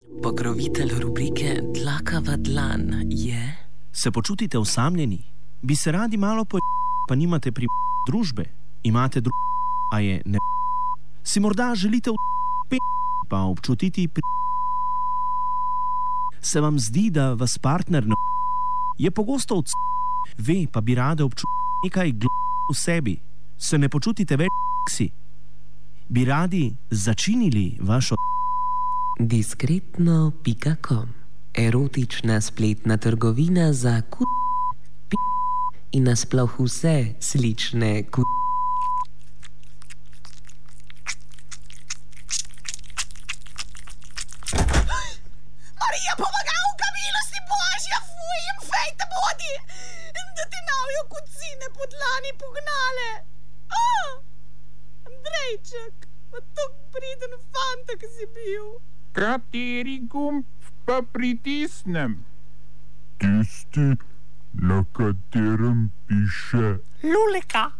Pokrovitelj rubrike Dlaka v dlan je... Se počutite osamljeni? Bi se radi malo pa nimate družbe? Imate a je ne... Si morda želite pa občutiti Se vam zdi, da vas partner ne... Je pogosto ve, pa bi rade občutiti nekaj v sebi. Se ne počutite več Bi radi začinili vašo... Diskretno.com Erotična spletna trgovina za in nasploh vse slične Marija, pomagavka, milosti Božja, fuj, jim fejta bodi, da ti navijo kucine po dlani pognale. Andrejček, pa tok priden fanta, ki si bil. Kateri gumb pa pritisnem? Tisti, na katerem piše Luleka.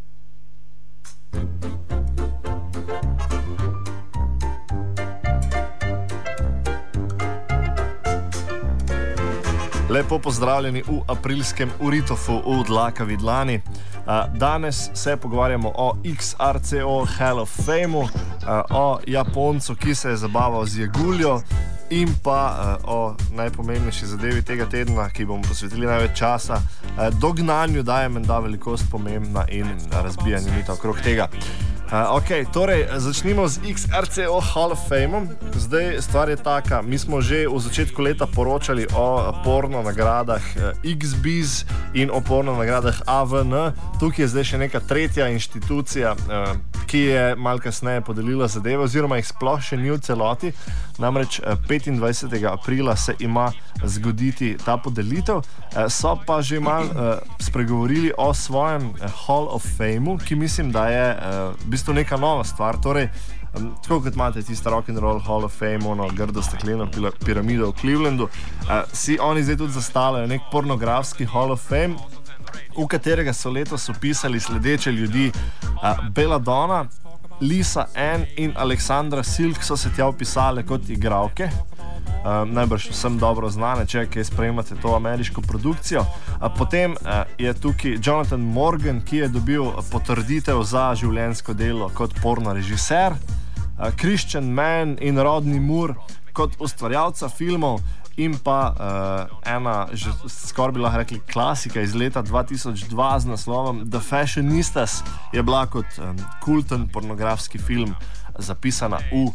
Lepo pozdravljeni v aprilskem Uritofu v Dlakavi dlani. Danes se pogovarjamo o XRCO Hall of Fameu, o Japoncu, ki se je zabaval z jeguljo, in pa o najpomembnejši zadevi tega tedna, ki bomo posvetili največ časa, dognanju, da je menda velikost pomembna in razbijanje mita okrog tega. Torej, začnimo z XRCO Hall of Fameom. Zdaj, stvar je taka, mi smo že v začetku leta poročali o porno nagradah XBiz in o porno nagradah AVN. Tukaj je zdaj še neka tretja inštitucija, ki je malo kasneje podelila zadeve, oziroma jih sploh še ni v celoti. Namreč 25. aprila se ima zgoditi ta podelitev. So pa že malo spregovorili o svojem Hall of Fameu, ki mislim, da je v bistvu neka nova stvar. Torej, tako kot imate tista Rock'n'Roll Hall of Fame, ono grdo stekleno piramido v Clevelandu, si oni zdaj tudi zastavljajo nek pornografski Hall of Fame, v katerega so letos upisali sledeče ljudi. Belladonna, Lisa Ann in Alexandra Silk so se tja upisale kot igralke. Najbrž vsem dobro znane, če kaj spremljate to ameriško produkcijo. Potem je tukaj Jonathan Morgan, ki je dobil potrditev za življenjsko delo kot porno režiser, Christian Mann in Rodney Moore kot ustvarjalca filmov, in pa ena, že skoraj bi lahko rekli, klasika iz leta 2002 z naslovom The Fashionistas je bila kot kulten pornografski film zapisana v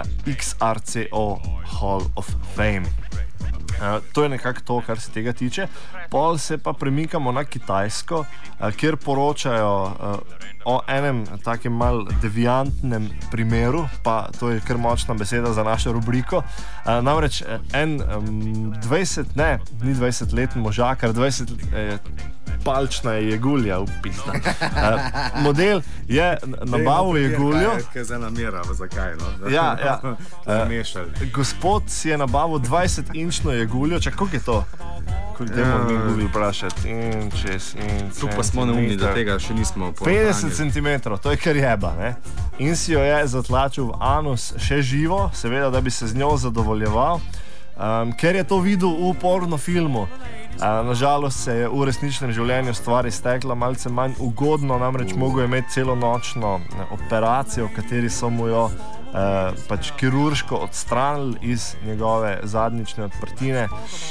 XRCO Hall of Fame. To je nekako to, kar se tega tiče. Pol se pa premikamo na Kitajsko, kjer poročajo o enem takem mal deviantnem primeru, pa to je kar močna beseda za našo rubriko. Namreč en 20-letni možakar, 20-palčna jegulja upisna. Model je nabavil jeguljo. Kaj zdaj namerava, zakaj? No? Ja. Gospod si je nabavil 20-inčno jeguljo. Čak, koliko je to? Dajmo mi Google vprašati. Tu pa smo neumni, da tega še nismo 50 cm, to je kar jeba, ne? In si jo je zatlačil v anus še živo, seveda, da bi se z njo zadovoljeval, ker je to videl v porno filmu. Nažalost se je v resničnem življenju stvar iztekla malce manj ugodno, namreč mogel je imeti celonočno operacijo, v kateri so mu jo pač kirurško odstranili iz njegove zadnjične odprtine.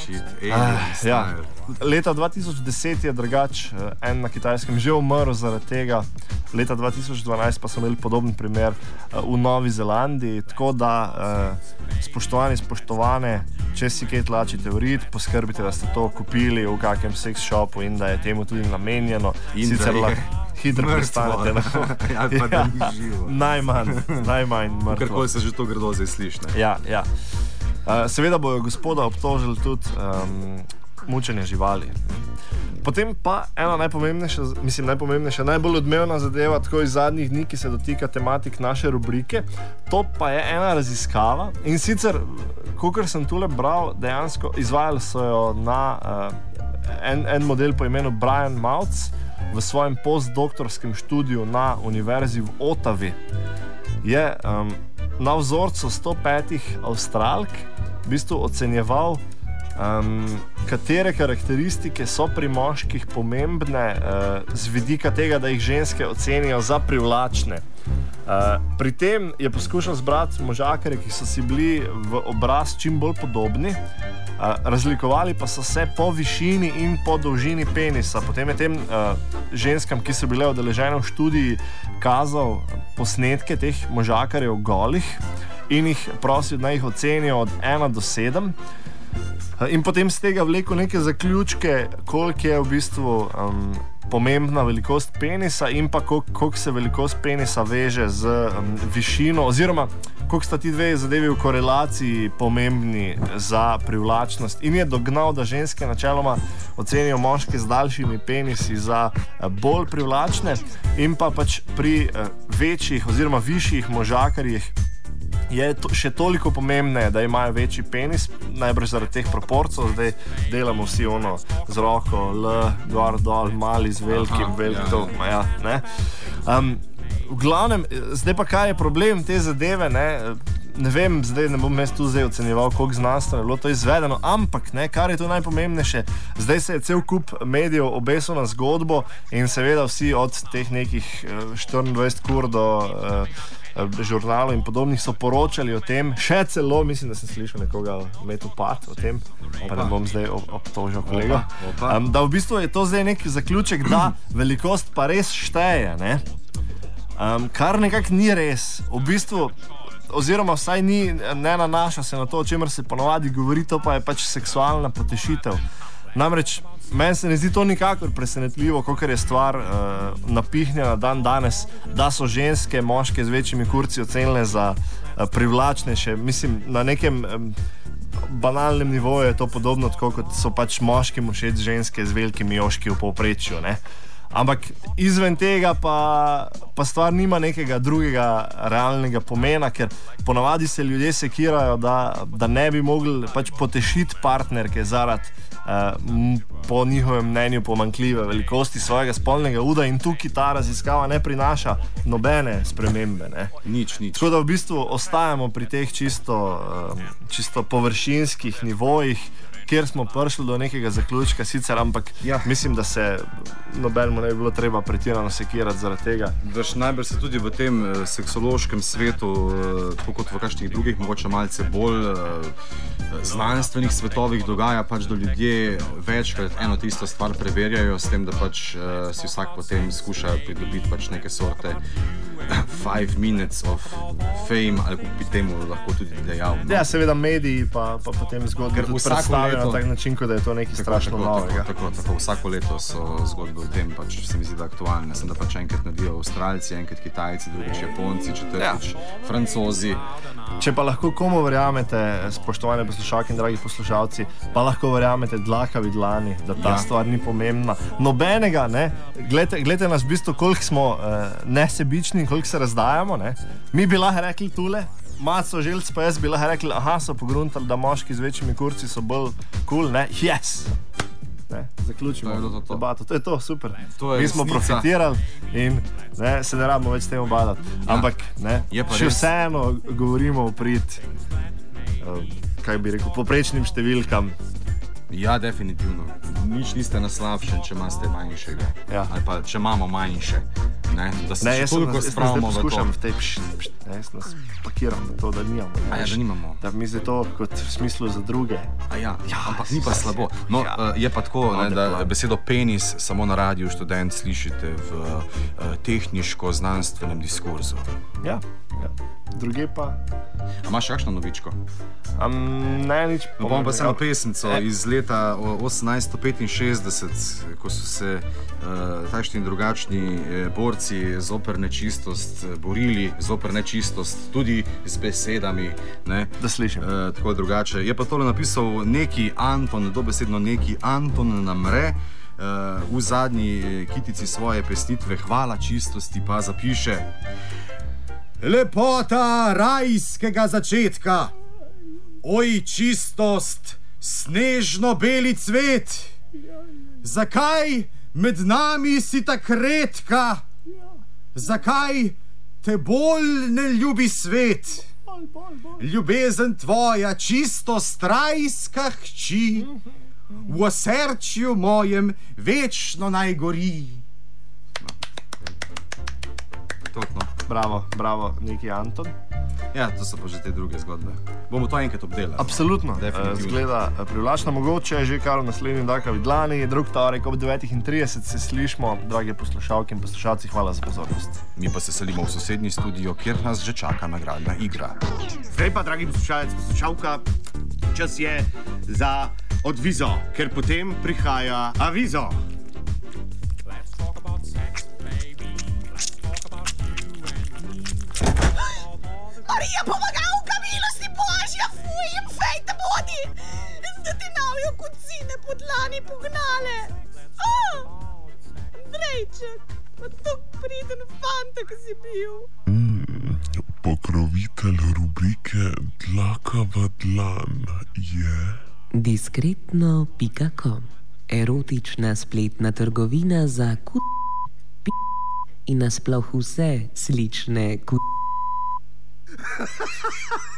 Leta 2010 je drugač en na Kitajskem že umrl zaradi tega, leta 2012 pa so imeli podoben primer v Novi Zelandiji, tako da spoštovane, če si kaj tlačite v rit, poskrbite, da ste to kupili v kakem sex shopu in da je temu tudi namenjeno. In sicer da je hitro prestanete na pa da ni živo. Najmanj mrtvo. Karkoli se že to grdo zdaj sliši. Ja. Seveda bojo gospoda obtožili tudi mučenje živali. Potem pa ena najpomembnejša, najbolj odmevna zadeva tako iz zadnjih dni, ki se dotika tematik naše rubrike, to pa je ena raziskava. In sicer, kakor sem tule bral, dejansko izvajali so jo na en model po imenu Brian Mouts v svojem postdoktorskem študiju na univerzi v Ottawi. Je na vzorcu 105 Avstralk v bistvu ocenjeval, katere karakteristike so pri moških pomembne z vidika tega, da jih ženske ocenijo za privlačne. Pri tem je poskušal zbrati možakarje, ki so si bili v obraz čim bolj podobni, razlikovali pa so se po višini in po dolžini penisa. Potem je tem ženskam, ki so bile udeležene v študiji, kazal posnetke teh možakarjev golih in jih prosil, da jih ocenijo od 1 do 7. In potem z tega vlekel neke zaključke, koliko je v bistvu pomembna velikost penisa in pa koliko se velikost penisa veže z višino, oziroma koliko sta ti dve zadevi v korelaciji pomembni za privlačnost. In je dognal, da ženske načeloma ocenijo moške z daljšimi penisi za bolj privlačne in pa pač pri večjih oziroma višjih možakarjih je še toliko pomembneje, da imajo večji penis, najbrž zaradi teh proporcij. Zdaj delamo vsi ono z roko, L, gor, dol, mali z velikim, to, ja, ne. V glavnem, zdaj pa kaj je problem te zadeve, ne vem, zdaj ne bom jaz tu zdaj ocenjeval, koliko znanstveno je bilo to izvedeno, ampak kar je to najpomembnejše, zdaj se je cel kup medijev obesil na zgodbo in seveda vsi od teh nekih 24 ur do žurnalov in podobnih so poročali o tem, še celo, mislim, da sem slišal nekoga metu pat o tem, pa ne bom zdaj obtožil kolega, da v bistvu je to zdaj nek zaključek, da velikost pa res šteje, ne? Kar nekako ni res, v bistvu, oziroma vsaj ne nanaša se na to, o čemer se ponovadi govori, to pa je pač seksualna potešitev. Namreč, meni se ne zdi to nikakor presenetljivo, kakor je stvar napihnjena dan danes, da so ženske, moške z večjimi kurci ocenile za privlačnejše. Mislim, na nekem banalnem nivoju je to podobno, tako kot so pač moškim všeč ženske z velikimi joški v povprečju, ne? Ampak izven tega pa stvar nima nekega drugega realnega pomena, ker ponavadi se ljudje sekirajo, da ne bi mogli pač potešiti partnerke zaradi po njihovem mnenju pomanjkljive velikosti svojega spolnega uda in tukaj ta raziskava ne prinaša nobene spremembe. Ne? Nič. Tako da v bistvu ostajamo pri teh čisto površinskih nivojih, kjer smo prišli do nekega zaključka sicer, ampak mislim, da se nobenemu ne bi bilo treba pretirano sekirati zaradi tega. Najbrž se tudi v tem seksološkem svetu, tako kot v kakšnih drugih, mogoče malce bolj znanstvenih svetovih dogaja, pač da ljudje večkrat eno tisto stvar preverjajo, s tem, da pač si vsak potem skuša pridobiti pač neke sorte 5 minutes of fame, ali bi temu lahko tudi dejal. No? Ja, seveda mediji pa potem zgodbe predstavijo na tak način, kot da je to nekaj strašno novega. Tako, vsako leto so zgodbe o tem, pač se mi zdi, da aktualne. Sem da pač enkrat naredijo Avstralci, enkrat Kitajci, drugič Japonci, četrtič Francozi. Če pa lahko komu verjamete, spoštovane poslušalke in dragi poslušalci, pa lahko verjamete dlakavi dlani, da ta stvar ni pomembna. Nobenega, ne? Glejte nas v bistvu, koliko smo nesebični in koliko se razdajamo, ne? Mi bi lahko rekli tule, Maco Želc pa jaz bi lahko rekli, so pogruntali, da moški z večjimi kurci so bolj cool, ne? Yes! Ne, zaključimo debato. To je to, super. Mi smo profitirali in se ne rabimo več s tem obadati. Ampak še vseeno govorimo v prid, kaj bi rekel, poprečnim številkam. Ja, definitivno. Nič niste na slabšem, če imate manjšega. Ali pa če imamo manjše. Da se še toliko spravimo v to. Poskušam v tej jaz nas pakiram na to, da nimamo. Da nimamo. Da mi zdi to kot v smislu za druge. Ampak ni pa slabo. No, je pa tako, da besedo penis samo na Radiu Študent slišite v tehniško-znanstvenem diskurzu. Ja. Druge pa... A imaš kakšno novičko? Ne, nič. Bom pa samo pesmico iz leta 1865, ko so se takšni in drugačni borci zoper nečistost borili, zoper nečistost tudi z besedami. Da slišim. Tako drugače. Je pa tole napisal neki Anton, dobesedno neki Anton Namre, v zadnji kitici svoje pesnitve Hvala čistosti pa zapiše: Lepota rajskega začetka, oj čistost, snežno beli cvet, zakaj med nami si tak redka, zakaj te bolj ne ljubi svet? Ljubezen tvoja čisto strajska hči, v osrčju mojem večno naj gori. Bravo, bravo, neki Anton. Ja, to so pa že te druge zgodbe. Bomo to enkrat obdelali. Absolutno, zgleda privlačno. Mogoče je že kar v naslednji Dlaka Vidlani, drug torek ob 9:30 se slišmo. Drage poslušalke in poslušalci, hvala za pozornost. Mi pa se selimo v sosednji studio, kjer nas že čaka nagradna igra. Zdaj pa, dragi poslušalec, poslušalka, čas je za odvizo, ker potem prihaja avizo. Marija, pomagavka, milosti Božja, fuj, jim fejta bodi, da ti navijo kocine po dlani pognale. Andrejček, pa tok priden fantak si bil. Pokrovitelj rubrike Dlaka v dlan je... Diskretno.com, erotična spletna trgovina za in nasploh vse slične